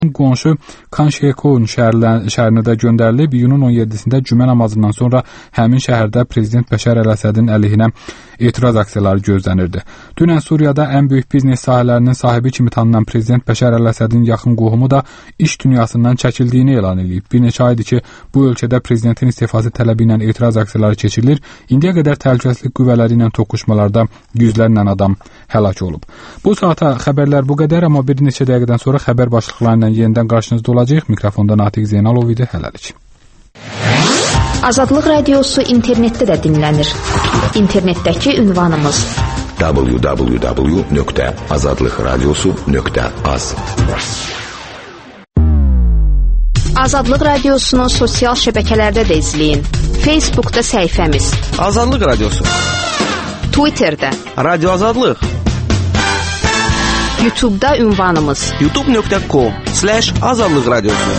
Qonşu Kanşekon şəhərinə də göndərilib. İyunun 17-sində cümə namazından sonra həmin şəhərdə Prezident Bəşər Əl-Əsədin əleyhinə etiraz aksiyaları gözlənirdi. Dünən Suriyada ən böyük biznes sahələrinin sahibi kimi tanınan Prezident Bəşər Əl-Əsədin yaxın qohumu da iş dünyasından çəkildiyini elan edib. Bir neçə aydır ki, bu ölkədə prezidentin istifası tələbi ilə etiraz aksiyaları keçirilir. İndiyə qədər təhlükəsizlik qüvvələri ilə toqquşmalarda yüzlərlə adam həlak olub. Bu saata xəbərlər bu qədər, amma bir neçə dəqiqədən sonra xəbər başlıqlarından yenidən qarşınızda olacaq. Mikrofonda Natiq Zeynalov idi. Hələlik. Azadlıq Radiosu internetdə də dinlənir. İnternetdəki ünvanımız www.azadlıqradiosu.az. Azadlıq Radiosunu sosial şəbəkələrdə də izləyin. Facebookda səhifəmiz Azadlıq Radiosu, Twitterdə Radio Azadlıq, YouTube'da ünvanımız youtube.com/Azadlıq Radiosu.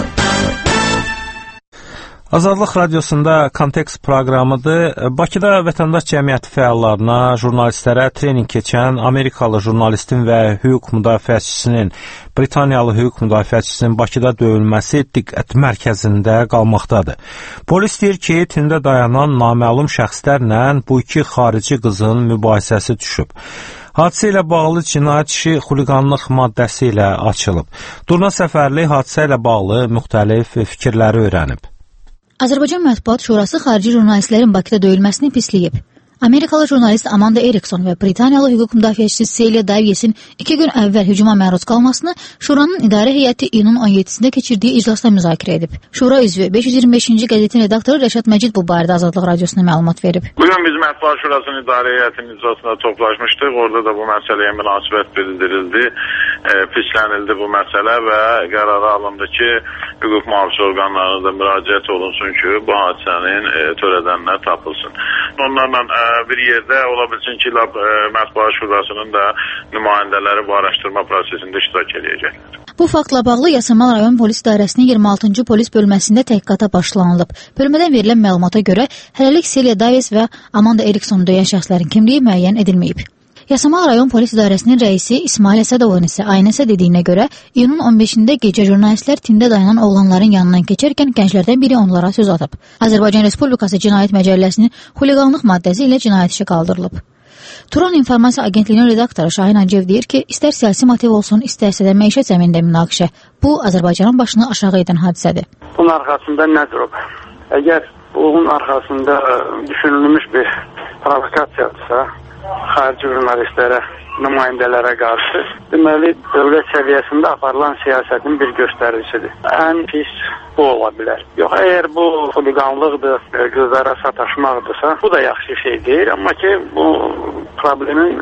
Azadlıq Radiosunda Kontekst proqramıdır. Bakıda vətəndaş cəmiyyəti fəallarına, jurnalistlərə trening keçən Amerikalı jurnalistin və hüquq müdafiəçisinin, Britaniyalı hüquq müdafiəçisinin Bakıda döyülməsi diqqət mərkəzində qalmaqdadır. Polis deyir ki, tində dayanan naməlum şəxslərlə bu iki xarici qızın mübahisəsi düşüb. Hadisə ilə bağlı cinayət işi xuliqanlıq maddəsi ilə açılıb. Durna Səfərli hadisə ilə bağlı müxtəlif fikirləri öyrənib. Azərbaycan Mətbuat Şurası xarici jurnalistlərin Bakıda döyülməsini pisləyib. Amerikalı jurnalist Amanda Erikson və Britaniyalı hüquq müdafiəçisi Celia Davies'in 2 gün əvvəl hücuma məruz qalmasını Şuranın idarə heyəti iyunun 17-sində keçirdiyi iclasda müzakirə edib. Şura üzvü 525-ci qəzetin redaktoru Rəşad Məcid bu barədə Azadlıq Radiosuna məlumat verib. Bugün biz Mətbuat Şurasının idarə heyətinin iclasında toplaşmışdıq. Orada da bu məsələyə münasibət bildirildi, pislənildi bu məsələ və qərara alındı ki, hüquq mühafizə orqanlarına da müraciət olunsun ki, bu hadisənin törədənlər tapılsın. Onlarla bir yerdə ola bilsin ki, Mətbuat Şurasının da nümayəndələri bu araşdırma prosesində iştirak edəcəklər. Bu faktla bağlı Yasamal rayon polis idarəsinin 26-cı polis bölməsində təhqiqata başlanılıb. Bölmədən verilən məlumata görə hələlik Celia Davies və Amanda Eriksonu döyən şəxslərin kimliyi müəyyən edilməyib. Yasamal rayon polis idarəsinin rəisi İsmail Əsədovun isə aynəsə dediyinə görə iyunun 15-də gecə jurnalistlər tində dayanan oğlanların yanından keçərkən gənclərdən biri onlara söz atıb. Azərbaycan Respublikası Cinayət Məcəlləsinin xuliqanlıq maddəsi ilə cinayət işi qaldırılıb. Turan İnformasiya Agentliyinin redaktoru Şahin Hacıyev deyir ki, istər siyasi motiv olsun, istərsə də məişət zəminində münaqişə. Bu, Azərbaycanın başını aşağı edən hadisədir. Bunun arxasında nədir o? Əgər bunun arxasında düşünülmüş bir provokasiyadırsa, xarici jurnalistlərə, nümayəndələrə qarşı, deməli, dövlət səviyyəsində aparılan siyasətin bir göstəricisidir. Ən pis bu ola bilər. Yox, əgər bu xuliqanlıqdır, gözlərə sataşmaqdırsa, bu da yaxşı şey deyil, amma ki, bu problemin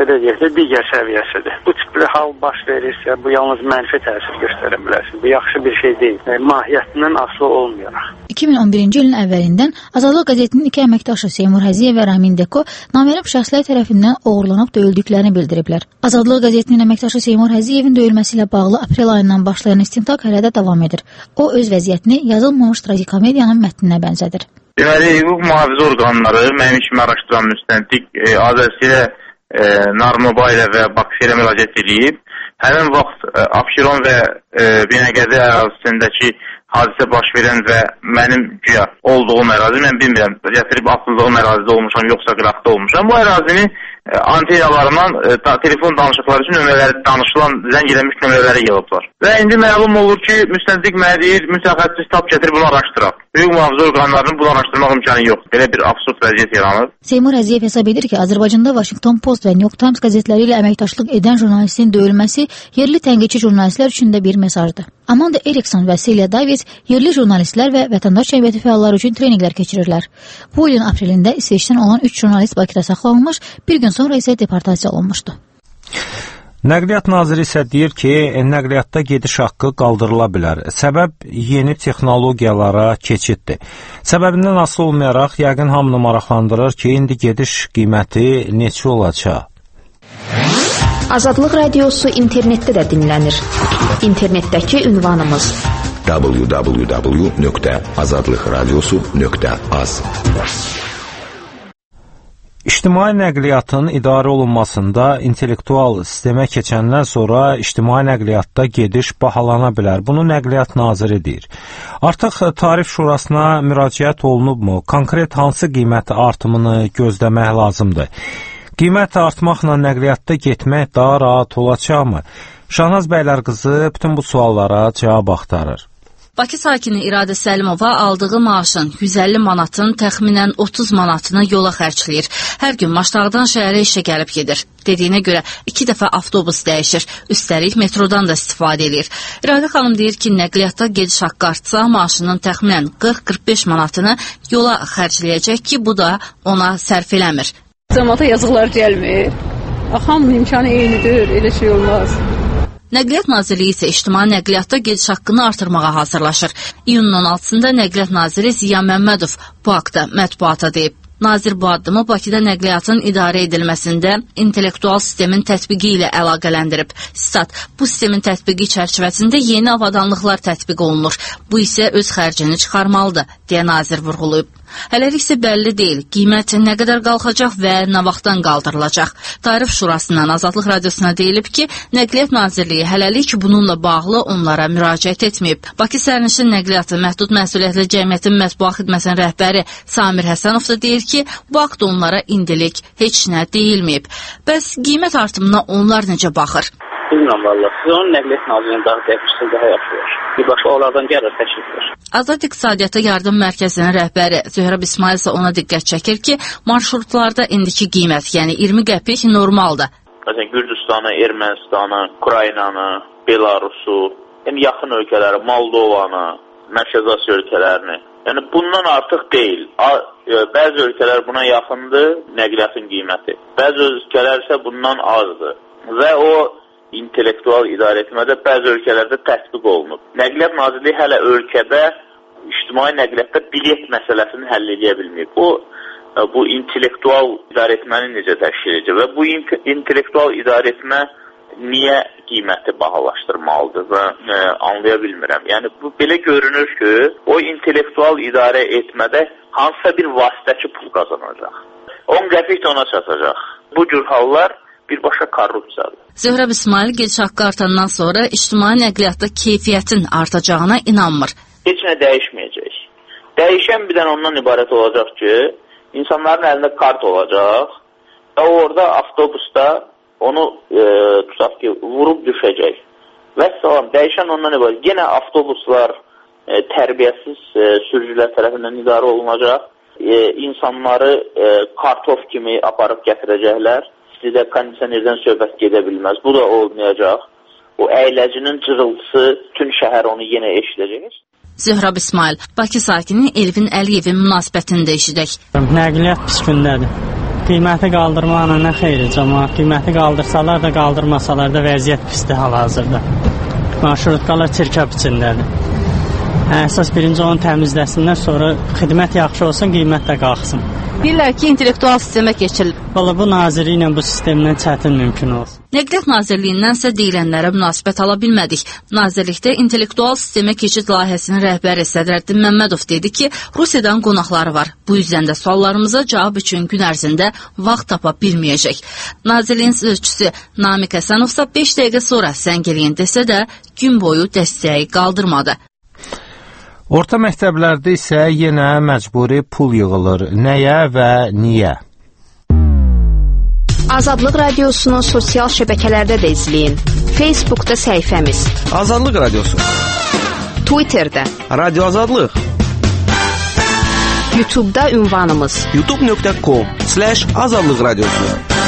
digər səviyyəsidir. Bu tipli hal baş verirsə, bu yalnız mənfi təsir göstərə bilərsin. Bu yaxşı bir şey deyil. Mahiyyətindən asılı olmayaraq. 2011-ci ilin əvvəlindən Azadlıq qəzetinin 2 əməkdaşı Seymur Həziyev və Ramin Deko naməlum şəxslər tərəfindən oğurlanıb döyüldüklərini bildiriblər. Azadlıq qəzetinin əməkdaşı Seymur Həziyevin döyülməsi ilə bağlı aprel ayından başlayan istintaq hələ də davam edir. O öz vəziyyətini yazılmamış tragikomediyanın mətninə bənzədir. Deməli, hüquq mühafizə orqanları mənim kimi araşdıran müstəntiq Azərsilə, Narmobayla və Bakıya müraciət edib. Həmin vaxt Abşeron və Binəqədi ərazisindəki hadisə baş verən və mənim güya olduğum ərazi, mən bilmirəm, gətirib asıldığım ərazidə olmuşam, yoxsa qıraqda olmuşam. Bu ərazini antenalarından telefon danışıqları üçün nömrələri danışılan, zəng edilmiş nömrələri yığıblar. Və indi məlum olur ki, müstəntiq mənə deyir, mütəxəssis tap gətirib bunu araşdıraq. Hüquq mühafizə orqanlarının bunu araşdırmaq imkanı yoxdur. Belə bir absurd vəziyyət yaranır. Seymur Həziyev hesab edir ki, Azərbaycanda Washington Post və New York Times qəzetləri ilə əməkdaşlıq edən jurnalistin döyülməsi yerli tənqidçi jurnalistlər üçün də bir mesajdır. Amanda Erikson və Celia Davies yerli jurnalistlər və vətəndaş cəmiyyəti fəalları üçün treninqlər keçirirlər. Bu ilin aprelində İsveçdən olan 3 jurnalist Bakıda saxlanılmış, bir gün sonra isə deportasiya olunmuşdu. Nəqliyyat naziri isə deyir ki, nəqliyyatda gediş haqqı qaldırıla bilər. Səbəb yeni texnologiyalara keçiddir. Səbəbindən asılı olmayaraq, yəqin hamını maraqlandırır ki, indi gediş qiyməti neçə olacaq? Azadlıq Radiosu internetdə də dinlənir. İnternetdəki ünvanımız www.azadlıqradiosu.az. İctimai nəqliyyatın idarə olunmasında intellektual sistemə keçəndən sonra ictimai nəqliyyatda gediş bahalana bilər. Bunu Nəqliyyat Naziri deyir. Artıq Tarif Şurasına müraciət olunubmu? Konkret hansı qiymət artımını gözləmək lazımdır? Qiymət artmaqla nəqliyyatda getmək daha rahat olacaqmı? Şahnaz Bəylərqızı bütün bu suallara cavab axtarır. Bakı sakini İradə Səlimova aldığı maaşın 150 manatın təxminən 30 manatını yola xərcləyir. Hər gün Maçdağdan şəhərə işə gəlib gedir. Dediyinə görə 2 dəfə avtobus dəyişir. Üstəlik metrodan da istifadə edir. İradə xanım deyir ki, nəqliyyatda gediş haqqı artsa maaşının təxminən 40-45 manatını yola xərcləyəcək ki, bu da ona sərf eləmir. Cəmaata yazıqlar gəlmir. Hamının imkanı eynidir, elə şey olmaz. Nəqliyyat Nazirliyi isə ictimai nəqliyyatda gediş haqqını artırmağa hazırlaşır. İyunun 16-sında Nəqliyyat Naziri Ziya Məmmədov bu haqda mətbuata deyib. Nazir bu addımı Bakıda nəqliyyatın idarə edilməsində intellektual sistemin tətbiqi ilə əlaqələndirib. Stat, bu sistemin tətbiqi çərçivəsində yeni avadanlıqlar tətbiq olunur. Bu isə öz xərcini çıxarmalıdır, deyə nazir vurğulayıb. Hələlik isə bəlli deyil, qiymət nə qədər qalxacaq və nə vaxtdan qaldırılacaq. Tarif Şurasından Azadlıq Radiosuna deyilib ki, Nəqliyyat Nazirliyi hələlik bununla bağlı onlara müraciət etməyib. Bakı Sərnişin Nəqliyyatı Məhdud Məsuliyyətli Cəmiyyətin Mətbuat Xidmətinin rəhbəri Samir Həsənov da deyir ki, bu haqda onlara indilik heç nə deyilməyib. Bəs qiymət artımına onlar necə baxır? Bilmirəm valla, siz onun Nəqliyyat Nazirliyinin daha dəqiqçisi daha yaxşı. Birbaşa onlardan gəlir təşriflər. Azad İqtisadiyyata Yardım Mərkəzinin rəhbəri Zöhrəb İsmail isə ona diqqət çəkir ki, marşrutlarda indiki qiymət, yəni 20 qəpik normaldır. Məsələn, Gürcüstanı, Ermənistanı, Ukraynanı, Belarusu, yəni yaxın ölkələri, Moldovanı, Mərkəzi Asiya ölkələrini. Yəni bundan artıq deyil. Bəzi ölkələr buna yaxındır, nəqliyyatın qiyməti. Bəzi ölkələr isə bundan azdır. Və o intellektual idarə etmədə bəzi ölkələrdə tətbiq olunub. Nəqliyyat Nazirliyi hələ ölkədə ictimai nəqliyyatda bilet məsələsini həll edə bilməyib. Bu intellektual idarə etməni necə təşkil edəcək və bu intellektual idarə etmə niyə qiyməti bahalaşdırmalıdır və anlaya bilmirəm. Yəni bu belə görünür ki, o intellektual idarə etmədə hansısa bir vasitəçi pul qazanacaq. 10 qəpik də ona çatacaq. Bu cür hallar birbaşa korrupsiyadır. Zöhrəb İsmail gediş haqqı artandan sonra ictimai nəqliyyatda keyfiyyətin artacağına inanmır. Heç nə dəyişməyəcək. Dəyişən bir dənə ondan ibarət olacaq ki, insanların əlində kart olacaq və orada avtobusda onu tutaq ki, vurub düşəcək. Və salam, dəyişən ondan ibarət. Yenə avtobuslar tərbiyəsiz sürücülər tərəfindən idarə olunacaq. İnsanları kartof kimi aparıb gətirəcəklər. Sizdə kondisionerdən söhbət gedə bilməz. Bu da olmayacaq. O əyləcinin cırıltısı bütün şəhər onu yenə eşidəcək. Zöhrəb İsmail, Bakı sakini Elvin Əliyevin münasibətini də eşidək. Nəqliyyat pis gündədir. Qiyməti qaldırmaqla nə xeyri cəmaət? Qiyməti qaldırsalar da, qaldırmasalar da vəziyyət pisdir hal-hazırda. Marşrutkalar çirkab içindədir. Əsas birinci onu təmizləsinlər, sonra xidmət yaxşı olsun, qiymət də qalxsın. Deyirlər ki, intellektual sistemə keçilir. Valla bu naziri ilə bu sistemdən çətin mümkün olsun. Nəqliyyat Nazirliyindənsə deyilənlərə münasibət ala bilmədik. Nazirlikdə intellektual sistemə keçid layihəsinin rəhbəri Sədrəddin Məmmədov dedi ki, Rusiyadan qonaqları var. Bu yüzdən də suallarımıza cavab üçün gün ərzində vaxt tapa bilməyəcək. Nazirliyin sözçüsü Namiq Həsənov isə 5 dəqiqə sonra zəng eləyin desə də gün boyu dəstəyi qaldırmadı. Orta məktəblərdə isə yenə məcburi pul yığılır. Nəyə və niyə? Azadlıq Radiosunu sosial şəbəkələrdə də izləyin. Facebookda səhifəmiz Azadlıq Radiosu, Twitterdə Radio Azadlıq, YouTube'da ünvanımız youtube.com/Azadlıq Radiosu.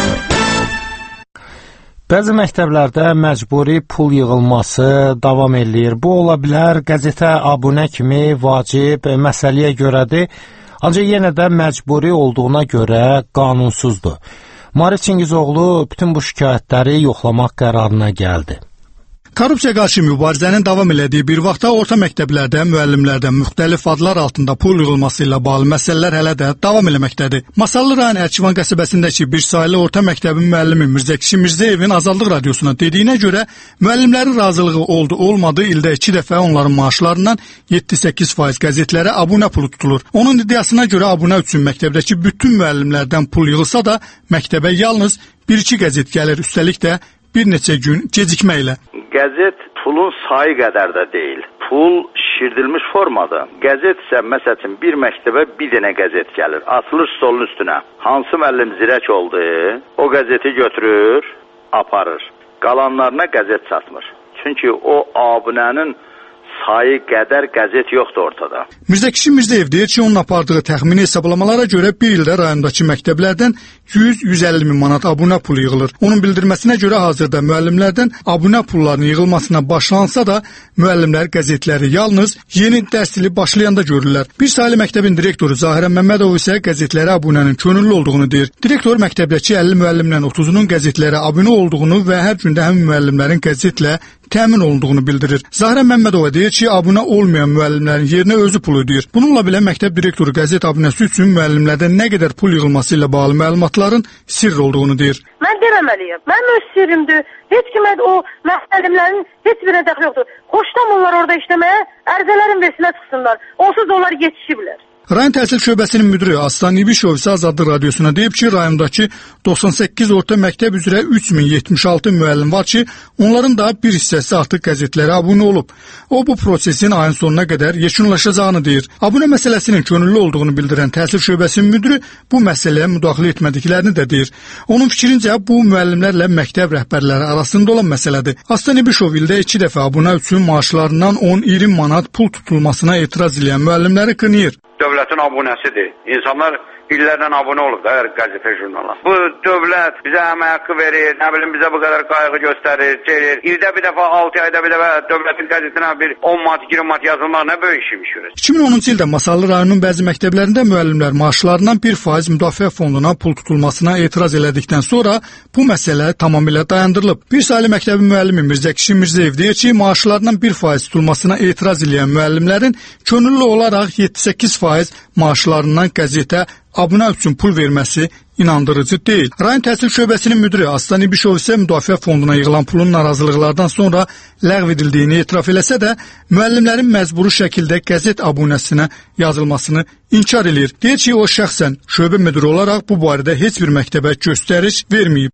Bəzi məktəblərdə məcburi pul yığılması davam eləyir. Bu ola bilər qəzetə abunə kimi vacib məsələyə görədir, ancaq yenə də məcburi olduğuna görə qanunsuzdur. Mari Çingizoğlu bütün bu şikayətləri yoxlamaq qərarına gəldi. Korrupsiya qarşı mübarizənin davam elədiyi bir vaxtda orta məktəblərdə müəllimlərdən müxtəlif adlar altında pul yığılması ilə bağlı məsələlər hələ də davam eləməkdədir. Masallı rayon Ərkivan qəsəbəsindəki bir saylı orta məktəbin müəllimi Mirzəkişi Mirzəyevin Azadlıq radiosuna dediyinə görə müəllimlərin razılığı oldu-olmadı ildə 2 dəfə onların maaşlarından 7-8% qəzetlərə abunə pulu tutulur. Onun iddiasına görə abunə üçün məktəbdəki bütün müəllimlərdən pul yığılsa da məktəbə yalnız 1-2 qəzet gəlir, üstəlik də bir neçə gün gecikməklə. Qəzet pulun sayı qədər də deyil. Pul şişirdilmiş formada. Qəzet isə məsəl üçün bir məktəbə bir dənə qəzet gəlir. Atılır stolun üstünə. Hansı müəllim zirək oldu, o qəzeti götürür, aparır. Qalanlarına qəzet satmır. Çünki o abunənin sayı qədər qəzet yoxdur ortada. Mirzəkişi Mirzəyev deyir ki, onun apardığı təxmini hesablamalara görə bir ildə rayondakı məktəblərdən 100-150 min manat abunə pulu yığılır. Onun bildirməsinə görə hazırda müəllimlərdən abunə pullarının yığılmasına başlansa da müəllimlər qəzetləri yalnız yeni dərs ili başlayanda görürlər. Bir saylı məktəbin direktoru Zahirə Məmmədov isə qəzetlərə abunənin könüllü olduğunu deyir. Direktor məktəbdəki 50 müəllimdən 30-unun qəzetlərə abunə olduğunu və hər gündə həmin müəllimlərin qəzetlə təmin olunduğunu bildirir. Zahirə Məmmədova deyir ki, abunə olmayan müəllimlərin yerinə özü pul ödəyir. Bununla belə məktəb direktoru qəzet abunəsi üçün müəllimlərdən nə qədər pul yığılması ilə bağlı məlumatların sirr olduğunu deyir. Mən deməməliyəm. Mənim öz sirrimdir. Heç kimə o müəllimlərin heç birə dəxli yoxdur. Xoşdan onlar orada işləməyə, ərizələrin versinə çıxsınlar. Onsuz da onlar yetişiblər. Rayon Təhsil Şöbəsinin müdiri Aslan İbişov isə Azadlıq radiosuna deyib ki, rayondakı 98 orta məktəb üzrə 3076 müəllim var ki, onların da bir hissəsi artıq qəzetlərə abunə olub. O, bu prosesin ayın sonuna qədər yekunlaşacağını deyir. Abunə məsələsinin könüllü olduğunu bildirən Təhsil Şöbəsinin müdiri bu məsələyə müdaxilə etmədiklərini də deyir. Onun fikrincə, bu müəllimlərlə məktəb rəhbərləri arasında olan məsələdir. Aslan İbişov ildə 2 dəfə abunə üçün maaşlarından 10-20 manat pul tutulmasına etiraz edən müəllimləri qınayır. Dövlətin abunəsidir. İnsanlar illərlə abunə olub da hər qəzetə, jurnala. Bu dövlət bizə əmək haqqı verir, nə bilim bizə bu qədər qayğı göstərir, gelir. İldə bir dəfə, 6 ayda bir dəfə dövlətin qəzetinə bir 10 manat, 20 manat yazılmaq nə böyük işmiş görür. 2010-cu ildə Masallı rayonunun bəzi məktəblərində müəllimlər maaşlarından 1% müdafiə fonduna pul tutulmasına etiraz elədikdən sonra bu məsələ tamamilə dayandırılıb. Bir saylı məktəbin müəllimi Mirzəkişi Mirzəyev deyir ki, maaşlarından 1% tutulmasına etiraz edən müəllimlərin könüllü olaraq 7-8% maaşlarından qəzetə abunə üçün pul verməsi inandırıcı deyil. Rayon Təhsil Şöbəsinin müdiri Aslan İbişov isə müdafiə fonduna yığılan pulun narazılıqlardan sonra ləğv edildiyini etiraf eləsə də, müəllimlərin məcburi şəkildə qəzet abunəsinə yazılmasını inkar edir. Deyir ki, o şəxsən şöbə müdiri olaraq bu barədə heç bir məktəbə göstəriş verməyib.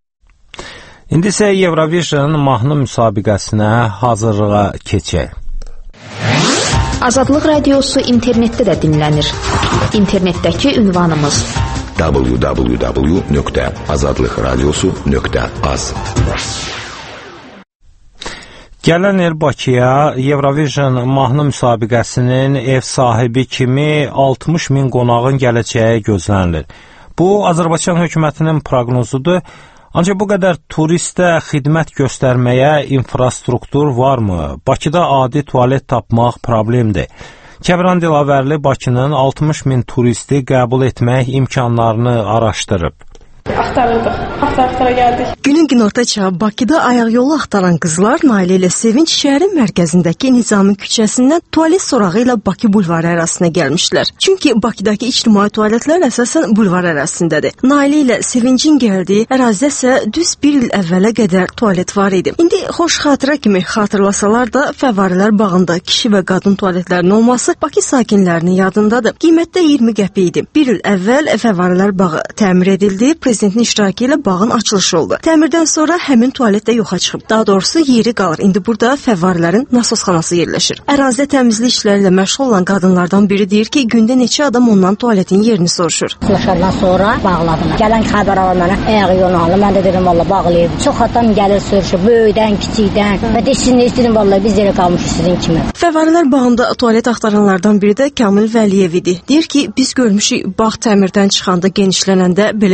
İndi isə Eurovision mahnı müsabiqəsinə hazırlığa keçək. Azadlıq radiosu internetdə də dinlənir. İnternetdəki ünvanımız www.azadlıqradiosu.az. Gələn il Bakıya Eurovision mahnı müsabiqəsinin ev sahibi kimi 60 min qonağın gələcəyi gözlənilir. Bu, Azərbaycan hökumətinin proqnozudur. Ancaq bu qədər turistə xidmət göstərməyə infrastruktur varmı? Bakıda adi tualet tapmaq problemdir. Kəbran Dilavərli Bakının 60 min turisti qəbul etmək imkanlarını araşdırıb. Axtarırdıq. Axtara gəldik. Günün günorta çağı Bakıda ayaq yolu axtaran qızlar Nailə ilə Sevinç şəhərin mərkəzindəki Nizami küçəsindən tualet sorağı ilə Bakı bulvarı ərazisinə gəlmişlər. Çünki Bakıdakı ictimai tualetlər əsasən bulvar ərazisindədir. Nailə ilə Sevincin gəldiyi ərazidə isə düz bir il əvvələ qədər tualet var idi. İndi xoş xatirə kimi xatırlasalar da Fəvvarələr bağında kişi və qadın tualetlərinin olması Bakı sakinlərinin yadındadır. Qiymətdə 20 qəpik idi. Bir il əvvəl Fəvvarələr bağı təmir edildi. Prezidentin iştirakı ilə bağın açılışı oldu. Təmirdən sonra həmin tualet də yoxa çıxıb. Daha doğrusu yeri qalır. İndi burada fəvvarələrin nasosxanası yerləşir. Ərazidə təmizlik işləri ilə məşğul olan qadınlardan biri deyir ki, gündə neçə adam ondan tualetin yerini soruşur. Soruşandan sonra bağladım. Gələn xəbər alan mənə ayağı yolunu aldı. Mən də dedim valla bağlayıb. Çox adam gəlir soruşur, böyükdən, kiçikdən. Və deşini istədim valla biz yerə qalmışıq sizin kimi. Fəvvarələr bağında tualet axtaranlardan biri də Kamil Vəliyev idi. Deyir ki, biz görmüşük bağ təmirdən çıxanda, genişlənəndə belə şeylərə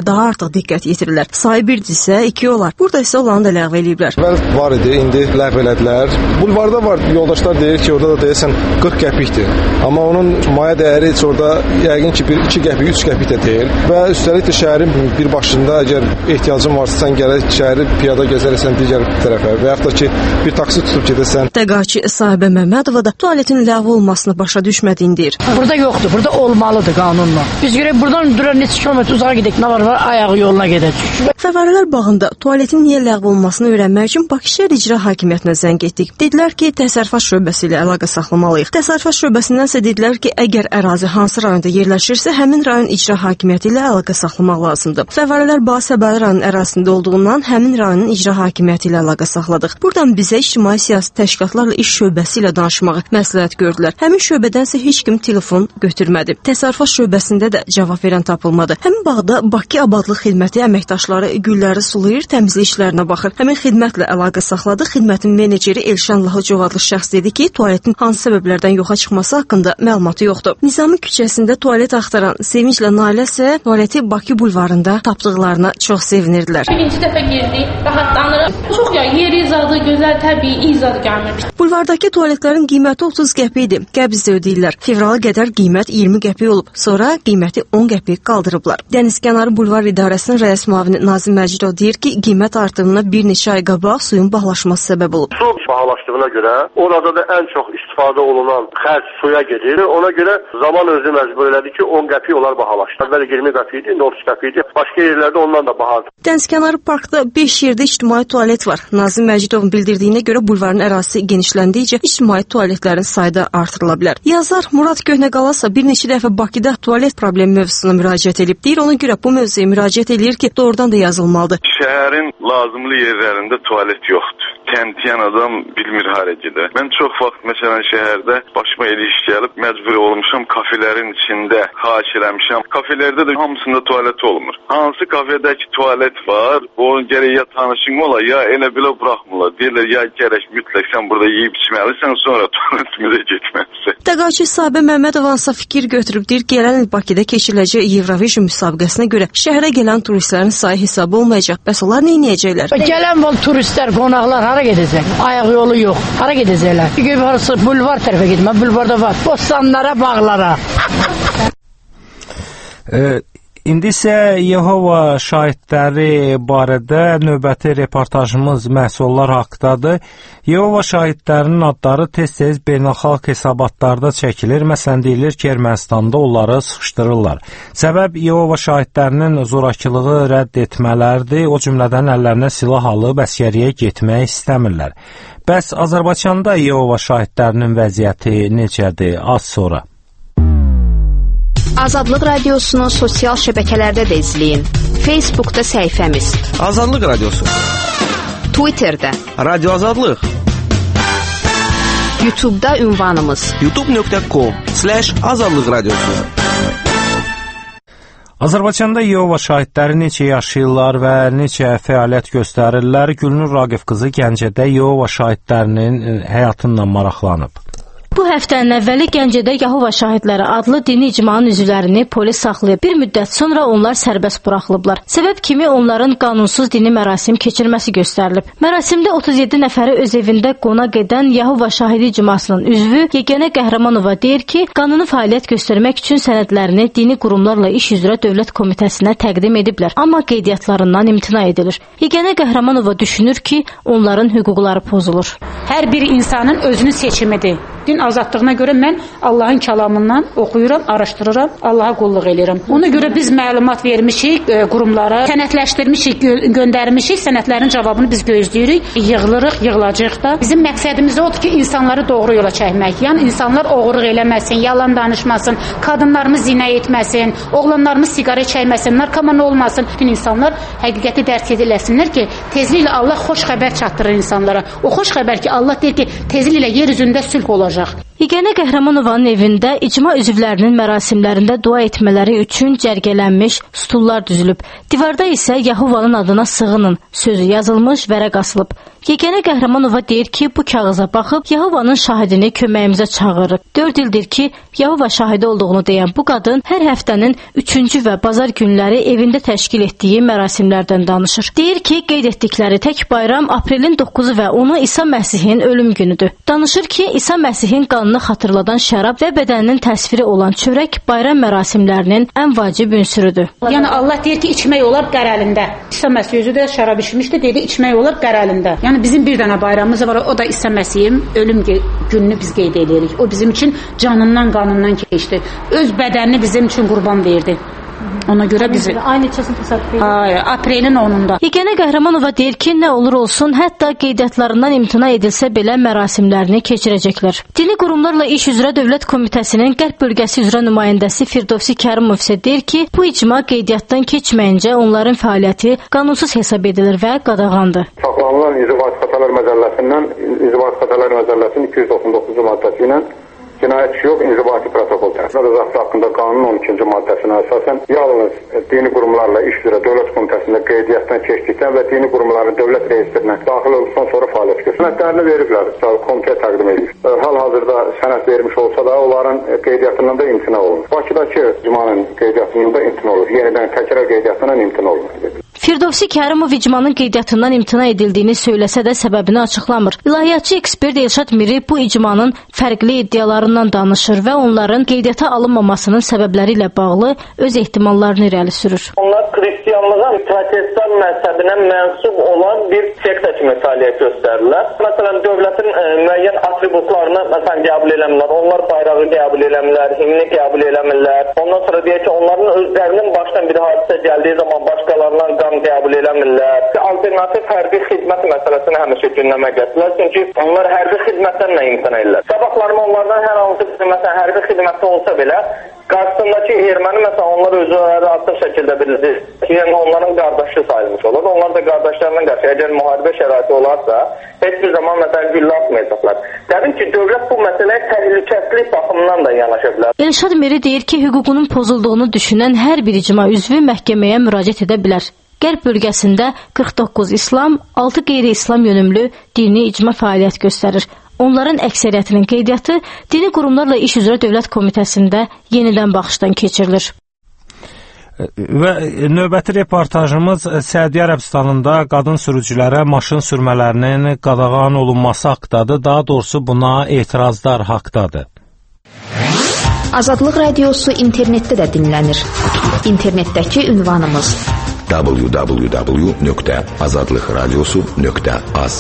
daha artıq diqqət yetirirlər. Sayı birdirsə 2 olar. Burada isə olanı da ləğv eləyiblər. Var idi, indi ləğv elədilər. Bulvarda var, yoldaşlar deyir ki, orada da deyəsən 40 qəpikdir. Amma onun maya dəyəri heç orada yəqin ki 2 qəpik, 3 qəpik də deyil. Və üstəlik də şəhərin bir başında əgər ehtiyacın varsa sən gələk şəhəri piyada gəzərsən digər tərəfə və yaxud da ki bir taksi tutub gedəsən. Təqaçı Sahibə Məmmədova da tualetin ləğv olmasını başa düşmədiyini deyir. Burada yoxdur, burada olmalıdır qanunla. Biz görək buradan neçə kilometr uzağa gedək, nə var ayağı yoluna gedək. Fəvvarələr bağında tualetin niyə ləğv olmasını öyrənmək üçün Bakı şəhər icra hakimiyyətinə zəng etdik. Dedilər ki, təsərrüfat şöbəsi ilə əlaqə saxlamalıyıq. Təsərrüfat şöbəsindən isə dedilər ki, əgər ərazi hansı rayonda yerləşirsə, həmin rayon icra hakimiyyəti ilə əlaqə saxlamaq lazımdır. Fəvvarələr Bağ-Səbəli rayon ərazisində olduğundan həmin rayonun icra hakimiyyəti ilə əlaqə saxladıq. Buradan bizə ictimai-siyasi təşkilatlarla iş şöbəsi ilə danışmağı məsləhət gördülər. Həmin şöbədənsə heç kim telefon götürmədi. Təsərrüfat şöbəsində də cavab verən tapılmadı. Həmin bağda Bakı Abadlıq Xidməti əməkdaşları gülləri sulayır, təmizlik işlərinə baxır. Həmin xidmətlə əlaqə saxladı. Xidmətin meneceri Elşan Lahıcov adlı şəxs dedi ki, tualetin hansı səbəblərdən yoxa çıxması haqqında məlumatı yoxdur. Nizami küçəsində tualet axtaran Sevinclə Nailə isə tualeti Bakı bulvarında tapdıqlarına çox sevinirdilər. Birinci dəfə girdik, rahatlanırıq. Çox yeri zadı, gözəl, təbii, zadı gəlmir. Bulvardakı tualetlərin qiyməti 30 qəpik idi. Qəbzdə ödəyirlər. Fevrala qədər qiymət 20 qəpik olub. Sonra qiyməti 10 qəpik qaldırıblar. Dənizkənarı bulvar idarəsinin rəis müavini Nazim Məcidov deyir ki, qiymət artımına bir neçə ay qabaq suyun bahalaşması səbəb olub. Su bahalaşdığına görə orada da ən çox istifadə olunan xərc suya gedir. Ona görə zaman özü məcbur elədi ki, 10 qəpik olar bahalaşdı. Əvvəl 20 qəpik idi, indi 30 qəpik idi. Başqa yerlərdə ondan da bahadır. Dənizkənarı parkda 5 yerdə ictimai tualet var. Nazim Məcidovun bildirdiyinə görə bulvarın ərazisi genişləndikcə ictimai tualetlərin sayı da artırıla bilər. Yazar Murad Göhnəqalasa bir neçə dəfə Bakıda tualet problemi mövzusuna müraciət edib. Deyir, ona görə bu mövzuya müraciət edir ki, doğrudan da yazılmalıdır. Şəhərin lazımlı yerlərində tualet yoxdur. Kəntiyən adam bilmir hara gedə. Mən çox vaxt məsələn şəhərdə başıma elə iş gəlib, məcbur olmuşam kafelerin içində xahiş eləmişəm. Kafelərdə də hamısında tualet olmur. Hansı kafedəki tualet var, onun gərək ya tanışın ola, ya elə belə buraxmırlar. Deyirlər, ya gərək mütləq sən burada yeyib içməlisən, sonra tualetimizə getməlisən. Təqaçı Sabə Məmmədovansa fikir götürüb deyir, gələn il Bakıda keçiriləcək Eurovision müsabiqəsinə görə şəhərə gələn turistlərin sayı hesabı olmayacaq. Bəs onlar nə edəcəklər? Gələn turistlər, qonaqlar hara gedəcək? Ayaq yolu yox. Hara gedəcəklər? Bir gün harası bulvar tərəfə getmə, bulvarda var. Bostanlara, bağlara. İndi isə Yehova şahidləri barədə növbəti reportajımız məhsullar haqqdadır. Yehova şahidlərinin adları tez-tez beynəlxalq hesabatlarda çəkilir. Məsələn, deyilir ki, Ermənistanda onları sıxışdırırlar. Səbəb Yehova şahidlərinin zorakılığı rədd etmələrdir. O cümlədən əllərinə silah alıb əskəriyə getmək istəmirlər. Bəs Azərbaycanda Yehova şahidlərinin vəziyyəti necədir? Az sonra. Azadlıq radiosunu sosial şəbəkələrdə də izləyin. Facebookda səhifəmiz Azadlıq radiosu, Twitterdə Radio Azadlıq, YouTube'da ünvanımız youtube.com/azadlıq radiosu. Azərbaycanda Yehova şahidləri necə yaşayırlar və necə fəaliyyət göstərirlər? Gülnur Raqif qızı Gəncədə Yehova şahidlərinin həyatından maraqlanıb. Bu həftənin əvvəli Gəncədə Yehova şahidləri adlı dini icmanın üzvlərini polis saxlayıb. Bir müddət sonra onlar sərbəst buraxılıblar. Səbəb kimi onların qanunsuz dini mərasim keçirməsi göstərilib. Mərasimdə 37 nəfəri öz evində qonaq edən Yehova şahidi icmasının üzvü Yeganə Qəhrəmanova deyir ki, qanuni fəaliyyət göstərmək üçün sənədlərini dini qurumlarla iş üzrə Dövlət Komitəsinə təqdim ediblər. Amma qeydiyyatlarından imtina edilir. Yeganə Qəhrəmanova düşünür ki, onların hüquqları pozulur. Hər bir insanın özünün seçimidir. Din azadlığına görə mən Allahın kəlamından oxuyuram, araşdırıram, Allaha qulluq edirəm. Ona görə biz məlumat vermişik qurumlara, sənədləşdirmişik, göndərmişik, sənədlərin cavabını biz gözləyirik, yığılırıq, yığılacaq da. Bizim məqsədimiz odur ki, insanları doğru yola çəkmək. Yəni insanlar oğurluq eləməsin, yalan danışmasın, qadınlarımız zinə etməsin, oğlanlarımız siqaret çəkməsin, narkoman olmasın. Bütün insanlar həqiqəti dərk ediləsinlər ki, tezliklə Allah xoş xəbər çatdırır insanlara. O xoş xəbər ki, Allah deyir ki, tezliklə yer üzündə sülh olacaq. Yeganə Qəhrəmanovanın evində icma üzvlərinin mərasimlərində dua etmələri üçün cərgələnmiş stullar düzülüb. Divarda isə Yehovanın adına sığının sözü yazılmış, vərəq asılıb. Yeganə Qəhrəmanova deyir ki, bu kağıza baxıb Yehovanın şahidini köməyimizə çağırır. 4 ildir ki, Yehova şahidi olduğunu deyən bu qadın hər həftənin 3-cü və bazar günləri evində təşkil etdiyi mərasimlərdən danışır. Deyir ki, qeyd etdikləri tək bayram aprelin 9-u və 10-u İsa Məsihin ölüm günüdür. Danışır ki, İsa Məsihin qanını xatırladan şərab və bədəninin təsviri olan çörək bayram mərasimlərinin ən vacib ünsürüdür. Yəni Allah deyir ki, içmək olar qərəlində. İsa Məsih özü də şərab içmişdi, dedi içmək olar qərəlində. Yəni bizim bir dənə bayramımız var, o da İsa Məsihin ölüm gününü biz qeyd edirik. O bizim üçün canından, qanından keçdi. Öz bədənini bizim üçün qurban verdi. Ona görə biz aynı neçəsini təsadüf edir. Aprelin 10-unda. Yeganə Qəhrəmanova deyir ki, nə olur olsun, hətta qeydiyyatlarından imtina edilsə belə mərasimlərini keçirəcəklər. Dini qurumlarla iş üzrə Dövlət Komitəsinin Qərb bölgəsi üzrə nümayəndəsi Firdovsi Kərimov isə deyir ki, bu icma qeydiyyatdan keçməyincə onların fəaliyyəti qanunsuz hesab edilir və qadağandır. Saxlanılan İnzibati Xətalar Məcəlləsindən İnzibati Xətalar Məcəlləsinin 299-cu maddəsi ilə cinayət işi yox, inzibati protokol təşkil edilməsi haqqında qanunun 12-ci maddəsinə əsasən yalnız dini qurumlarla iş üzrə Dövlət Komitəsində qeydiyyatdan keçdikdən və dini qurumların dövlət reyestrinə daxil olduqdan sonra fəaliyyət göstərir. Sənədlərini veriblər, komitəyə təqdim edir. Hal-hazırda sənəd vermiş olsa da onların qeydiyyatından da imtina olunur. Bakıdakı icmanın qeydiyyatından da imtina olur. Yenidən təkrar qeydiyyatından imtina olunur. Firdovsi Kərimov icmanın qeydiyyatından imtina edildiyini söyləsə də səbəbini açıqlamır. İlahiyyatçı ekspert Elşad Miri bu icmanın fərqli iddialarından danışır və onların qeydiyyata alınmamasının səbəbləri ilə bağlı öz ehtimallarını irəli sürür. Onlar xristianlığa, protestan məzhəbinə mənsub olan bir sekta kimi fəaliyyət göstərirlər. Məsələn, dövlətin müəyyən atributlarını qəbul eləmirlər. Onlar bayrağı qəbul eləmirlər, himni qəbul eləmirlər. Ondan sonra deyək ki, onların özlərinin başdan bir hadisə gəldiyi zaman başqalarından qan qəbul eləmirlər. Alternativ hərbi xidmət məsələsini həmişə gündəmə gətirirlər. Çünki onlar hərbi xidmətdən nə imtina edirlər. Sabahlarım onlardan hər hansı bir məsələn hərbi xidmətdə olsa belə qarşısındakı erməni məsələn onlar özləri artıq şəkildə bilir. Yəni onların qardaşı sayılmış olur. Onlar da qardaşlarından qarşı əgər müharibə şəraiti olarsa, heç bir zaman məsələn güllə atmayacaqlar. Təbii ki, dövlət bu məsələyə təhlükəsizlik baxımından da yanaşa bilər. Elşad Miri deyir ki, hüququnun pozulduğunu düşünən hər bir icma üzvü məhkəməyə müraciət edə bilər. Qərb bölgəsində 49 İslam, 6 qeyri-İslam yönümlü dini icma fəaliyyət göstərir. Onların əksəriyyətinin qeydiyyatı dini qurumlarla iş üzrə Dövlət Komitəsində yenidən baxışdan keçirilir. Və növbəti reportajımız Səudiyyə Ərəbistanında qadın sürücülərə maşın sürmələrinin qadağan olunması haqqdadır, daha doğrusu buna etirazlar haqqdadır. Azadlıq Radiosu internetdə də dinlənir. İnternetdəki ünvanımız www.azadlıqradiosu.az.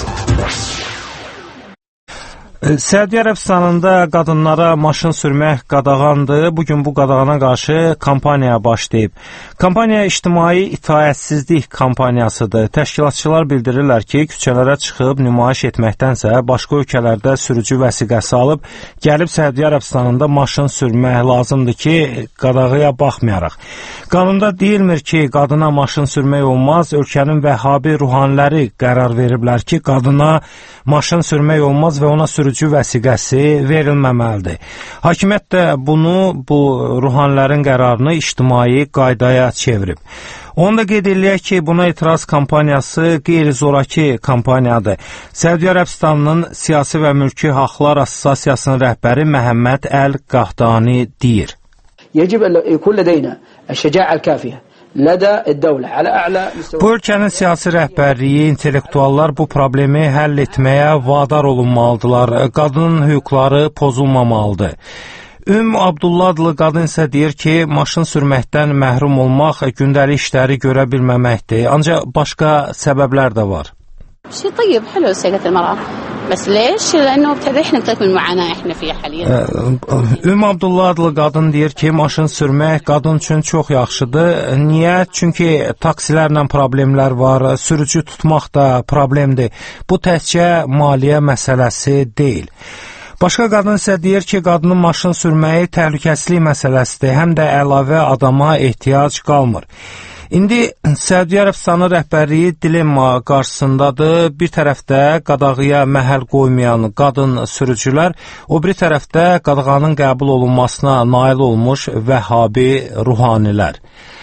Səudiyyə Ərəbistanında qadınlara maşın sürmək qadağandır. Bugün bu qadağana qarşı kampaniya başlayıb. Kampaniya ictimai itaətsizlik kampaniyasıdır. Təşkilatçılar bildirirlər ki, küçələrə çıxıb nümayiş etməkdənsə başqa ölkələrdə sürücü vəsiqəsi alıb gəlib Səudiyyə Ərəbistanında maşın sürmək lazımdır ki, qadağaya baxmayaraq. Qanunda deyilmir ki, qadına maşın sürmək olmaz. Ölkənin vəhhabi ruhaniləri qərar veriblər ki, qadına maşın sürmək olmaz və ona sürücü vəsiqəsi verilməməlidir. Hakimiyyət də bu ruhanilərin qərarını ictimai qaydaya çevirib. Onu da qeyd eləyək ki, buna etiraz kampaniyası qeyri-zoraki kampaniyadır. Səudiyyə Ərəbistanının Siyasi və Mülki Haqlar Assosiasiyasının rəhbəri Məhəmməd Əl-Qahdani deyir. يجب أن يكون لدينا الشجاعة الكافية لدى الدولة على أعلى مستوى. Bu ölkənin siyasi rəhbərliyi, intellektuallar bu problemi həll etməyə vadar olunmalıdırlar. Qadının hüquqları pozulmamalıdır. Abdullah adlı qadın isə deyir ki, maşın sürməkdən məhrum olmaq gündəlik işləri görə bilməməkdir. Ancaq başqa səbəblər də var. شيء طيب حلو سيادة المرأة بس ليش؟ لأنه ابتدى إحنا نمتلك من المعاناة إحنا فيها حاليا. Abdullah adlı qadın deyir ki, maşın sürmək qadın üçün çox yaxşıdır. Niyə? Çünki taksilərlə problemlər var, sürücü tutmaq da problemdir. Bu təkcə maliyyə məsələsi deyil. Başqa qadın isə deyir ki, qadının maşın sürməyi təhlükəsizlik məsələsidir, həm də əlavə adama ehtiyac qalmır. İndi Səudiyyə Ərəbistanı rəhbərliyi dilemma qarşısındadır. Bir tərəfdə qadağaya məhəl qoymayan qadın sürücülər, o bir tərəfdə qadağanın qəbul olunmasına nail olmuş vəhhabi ruhanilər.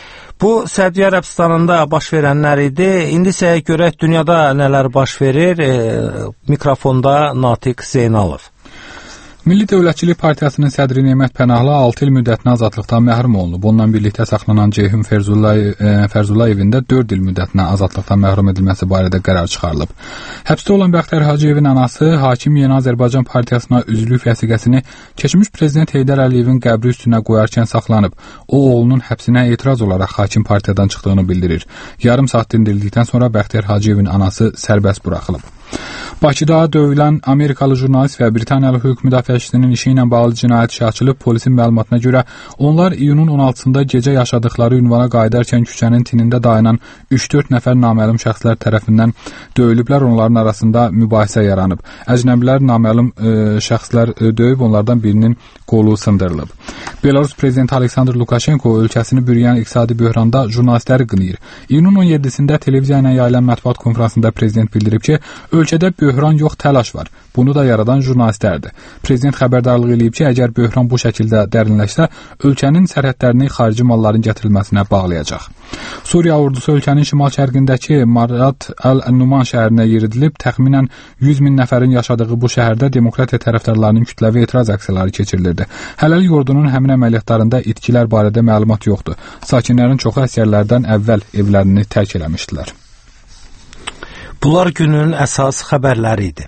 Bu Səudiyyə Ərəbistanında baş verənlər idi. İndi isə görək dünyada nələr baş verir. Mikrofonda Natiq Zeynalov. Milli Dövlətçilik Partiyasının sədri Nemət Pənahlı 6 il müddətinə azadlıqdan məhrum olunub. Onunla birlikdə saxlanan Ceyhun Fərzulayevin də 4 il müddətinə azadlıqdan məhrum edilməsi barədə qərar çıxarılıb. Həbsdə olan Bəxtiyar Hacıyevin anası hakim Yeni Azərbaycan Partiyasına üzvlük vəsiqəsini keçmiş prezident Heydər Əliyevin qəbri üstünə qoyarkən saxlanıb. O, oğlunun həbsinə etiraz olaraq hakim partiyadan çıxdığını bildirir. Yarım saat dindirildikdən sonra Bəxtiyar Hacıyevin anası sərbəst buraxılıb. Bakıda döyülən Amerikalı jurnalist və Britaniyalı hüquq müdafiəçisinin işi ilə bağlı cinayət işi açılıb. Polisin məlumatına görə onlar iyunun 16-sında gecə yaşadıkları ünvana qayıdarkən küçənin tinində dayanan 3-4 nəfər naməlum şəxslər tərəfindən döyülüblər. Onların arasında mübahisə yaranıb. Əcnəbilər naməlum şəxslər döyüb, onlardan birinin qolu sındırılıb. Belarus prezidenti Aleksandr Lukashenko ölkəsini bürüyən iqtisadi böhranda jurnalistləri qınayır. İyunun 17-sində televiziya ilə yayılan mətbuat konfransında prezident bildirib ki, ölkədə böhran yox, təlaş var. Bunu da yaradan jurnalistlərdir. Prezident xəbərdarlıq edib ki, əgər böhran bu şəkildə dərinləşsə, ölkənin sərhədlərini xarici malların gətirilməsinə bağlayacaq. Suriya ordusu ölkənin şimal-şərqindəki Marat Əl-Numan şəhərinə yeridilib. Təxminən 100 min nəfərin yaşadığı bu şəhərdə demokratiya tərəfdarlarının kütləvi etiraz aksiyaları keçirilirdi. Hələlik ordunun həmin əməliyyatlarında itkilər barədə məlumat yoxdur. Sakinlərin çoxu əsgərlərdən əvvəl evlərini tərk eləmişdilər. Bunlar günün əsas xəbərləri idi.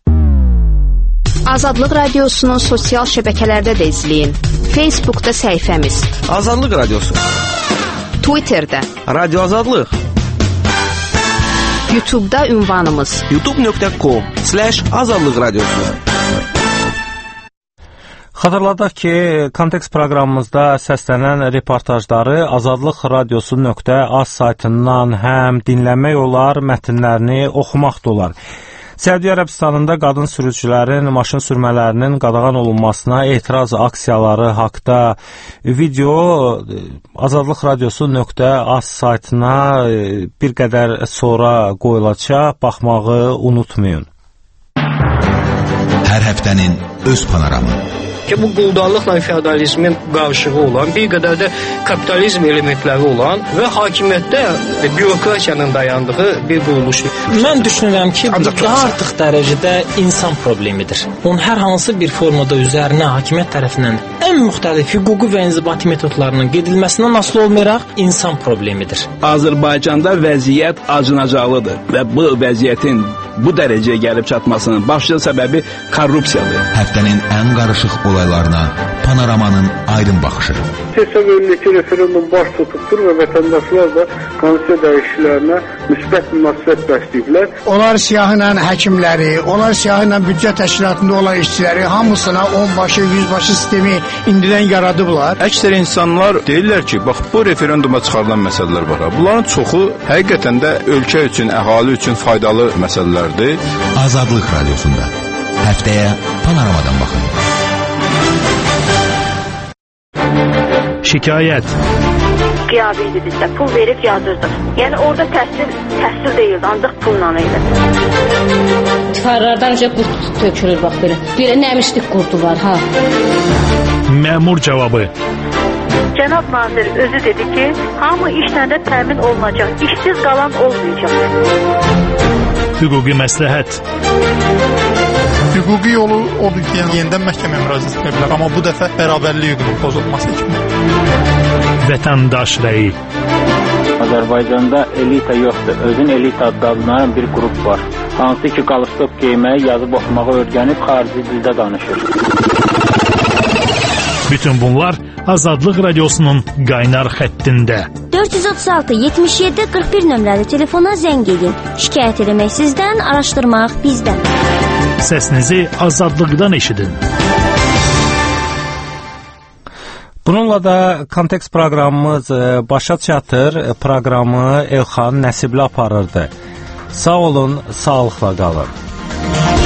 Azadlıq Radiosunun sosial şəbəkələrdə də izləyin. Facebookda səhifəmiz Azadlıq Radiosu, Twitterdə Radio Azadlıq, YouTube'da ünvanımız youtube.com/Azadlıq Radiosu. Xatırladaq ki, Kontekst proqramımızda səslənən reportajları azadlıqradiosu.az saytından həm dinləmək olar, mətnlərini oxumaq da olar. Səudiyyə Ərəbistanında qadın sürücülərin maşın sürmələrinin qadağan olunmasına etiraz aksiyaları haqda video azadlıqradiosu.az saytına bir qədər sonra qoyulacaq, baxmağı unutmayın. Hər həftənin öz panoramı. Ki bu quldarlıqla feodalizmin qarışığı olan, bir qədər də kapitalizm elementləri olan və hakimiyyətdə bürokratiyanın dayandığı bir quruluşdur. Mən düşünürəm ki, bu daha artıq dərəcədə insan problemidir. Onun hər hansı bir formada üzərinə hakimiyyət tərəfindən ən müxtəlif hüquqi və inzibati metodlarının gedilməsindən asılı olmayaraq insan problemidir. Azərbaycanda vəziyyət acınacaqlıdır və bu vəziyyətin bu dərəcəyə gəlib çatmasının başlıca səbəbi korrupsiyadır. Həftənin ən qarışıq olaylarına Panoramanın aydın baxışı. Hesab edilir ki, referendum baş tutubdur və vətəndaşlar da konstitusiya dəyişikliklərinə müsbət münasibət bəsləyiblər. Onlar siyahıyla həkimləri, onlar siyahıyla büdcə təşkilatında olan işçiləri hamısına onbaşı, yüzbaşı sistemi indidən yaradıblar. Əksər insanlar deyirlər ki, bax bu referenduma çıxarılan məsələlər var. Bunların çoxu həqiqətən də ölkə üçün, əhali üçün faydalı məsələlərdir. Azadlıq Radiosunda həftəyə Panoramadan baxın. Şikayət. Qiyabi idi bizdə, pul verib yazırdıq. Yəni orada təhsil deyildi, ancaq pulla idi. Tifarlardan öncə qurt tökülür, bax belə. Bir nəmişlik qurdu var, ha. Məmur cavabı. Cənab nazir özü dedi ki, hamı işlə də təmin olunacaq, işsiz qalan olmayacaq. Hüquqi məsləhət. Hüquqi yolu odur ki, yenidən məhkəməyə müraciət edə bilər, amma bu dəfə bərabərlik hüququnun pozulması kimi. Vətəndaş rəyi. Azərbaycanda elita yoxdur, özün elita adlanan bir qrup var. Hansı ki, qalstok geyməyi, yazıb oxumağı öyrənib xarici dildə danışır. Bütün bunlar Azadlıq Radiosunun qaynar xəttində. 436-77-41 nömrəli telefona zəng edin. Şikayət eləmək sizdən, araşdırmaq bizdən. Səsinizi azadlıqdan eşidin. Bununla da Kontekst proqramımız başa çatır. Proqramı Elxan Nəsibli aparırdı. Sağ olun, sağlıqla qalın.